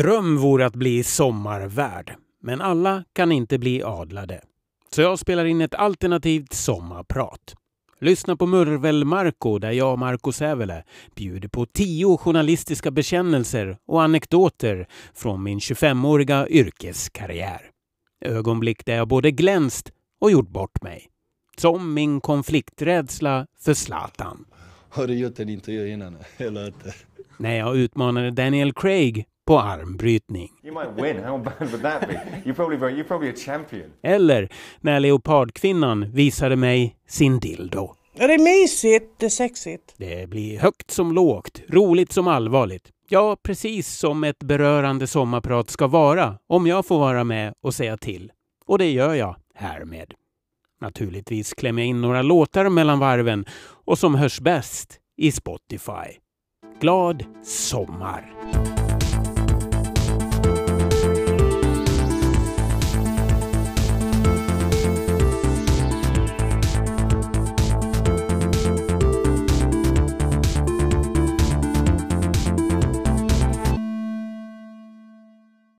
dröm vore att bli sommarvärd, men alla kan inte bli adlade. Så jag spelar in ett alternativt sommarprat. Lyssna på Murvel Marco där jag, Marco Sävele, bjuder på 10 journalistiska bekännelser och anekdoter från min 25-åriga yrkeskarriär. Ögonblick där jag både glänst och gjort bort mig. Som min konflikträdsla för Zlatan. Har du gjort en intervju innan eller inte? När jag utmanade Daniel Craig på armbrytning. You might win. How bad would that be? You're probably a champion. Eller när leopardkvinnan visade mig sin dildo. Ja, det är mysigt, det är sexigt. Det blir högt som lågt, roligt som allvarligt. Ja, precis som ett berörande sommarprat ska vara om jag får vara med och säga till. Och det gör jag härmed. Naturligtvis klämmer jag in några låtar mellan varven och som hörs bäst i Spotify. Glad sommar!